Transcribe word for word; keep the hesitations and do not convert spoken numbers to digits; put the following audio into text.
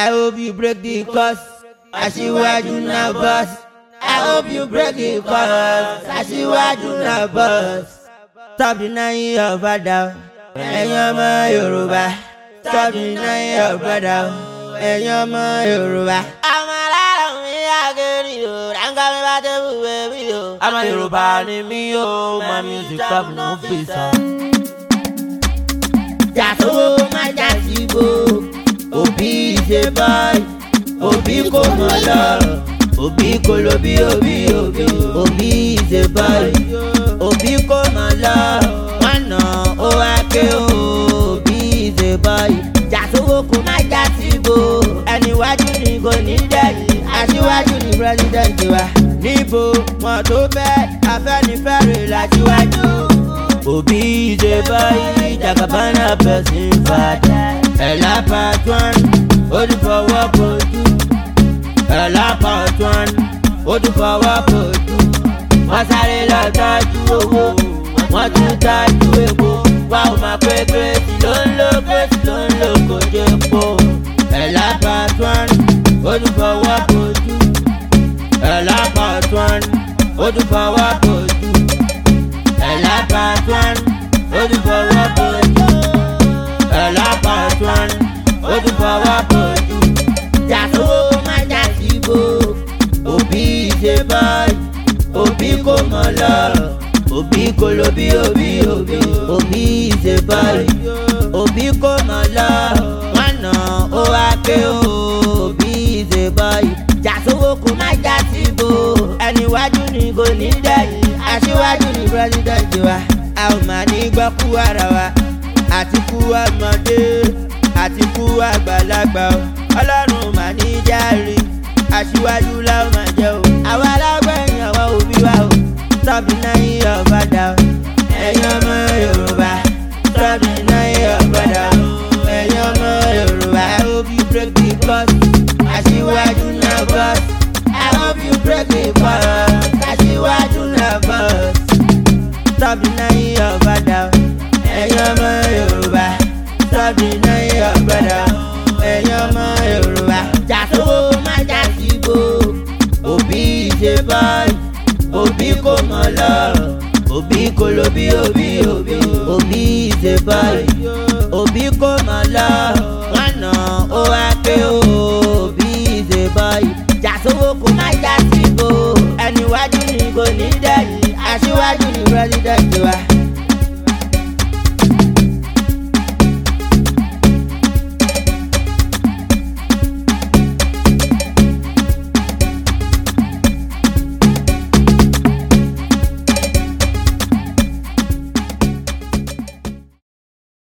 I hope you break the curse. Aṣíwájú na boss. I hope you break the curse. Aṣíwájú na boss. Stop denying your father. Ẹ̀yin ọmọ Yorùbá. Stop denying your brother. Ẹ̀yin ọmọ Yorùbá. Àwọn alára mi àgẹ̀rì o, ráńgá mi bá tẹ̀ wù bẹ́bí o. Ọmọ Yorùbá ni mí o, my music stop no fit sọ. Jàsówó má jà síbò, òbí ṣe báyìí, òbí kò mọ̀ lọ. Òbí kò lo bí òbí òbí, òbí ṣe báyìí, òbí kò mọ̀ lọ. Wọ́n nà ó wá ké o, òbí ṣe báyìí. Jàsówó kò má jà síbò, ẹni wájú ni kò ní dẹ̀yìn. Aṣíwájú ni president wa. Níbo wọn tó bẹ́ẹ̀ Afẹ́nifẹ́re láṣíwájú. Òbí ṣe báyìí, Jagabana person fada. Ẹ̀là part one, ó ti fọwọ́ bojú. Ẹ̀là part one, ó ti fọwọ́ bojú. Wọ́n sáré lọ tọ́jú owó, wọ́n tún tọ́jú epo. Wá ò máa pé kérésì ló ń lo kérésì ló ń lo kò jẹ́ po. Ẹ̀là part one, ó ti fọwọ́ bojú. Ẹ̀là part one, ó ti fọwọ́ bojú. Ẹ̀là part one, ó ti fọwọ́ bojú. Ẹ̀là part one, ó ti fọwọ́ bojú. Jàsówó má jà síbò, òbí ṣe báyìí, òbí kò mọ̀ lọ. Òbí kò lo bí òbí òbí, òbí ṣe báyìí, òbí kò mọ̀ lọ. Wọ́n nà ó wá ké o, òbí ṣe báyìí. Jàsówó kò má jà síbò, ẹni wájú ni kò ní dẹ̀yìn. Aṣíwájú ni president wa. A ò máa ní gbọ́ kú ara wa, àti kú ọmọdé, àti kú àgbàlagbà o. Ọlọ́run mà ní járe, aṣíwájú láwọn máa jẹ́ o. Àwa alágbẹ̀yìn àwọn òbí wa o. Stop denying your father o. Ẹ̀yin ọmọ Yorùbá. Stop denying your brother o. Ẹ̀yin ọmọ Yorùbá. I hope you break the curse. Aṣíwájú na boss. I hope you break the curse. Aṣíwájú na boss. Stop denying your father. Ẹ̀yin ọmọ Yorùbá. Stop denying your brother. Ẹ̀yin ọmọ Yorùbá. Jàsówó má jà síbò, òbí ṣe báyìí, òbí kò mọ̀ lọ. Òbí kò lo bí òbí òbí, òbí ṣe báyìí, òbí kò mọ̀ lọ. Wọ́n nà ó wá ké o, òbí ṣe báyìí. Jàsówó kò má jà síbò, ẹni wájú ni kò ní dẹ̀yìn. Aṣíwájú ni president wa.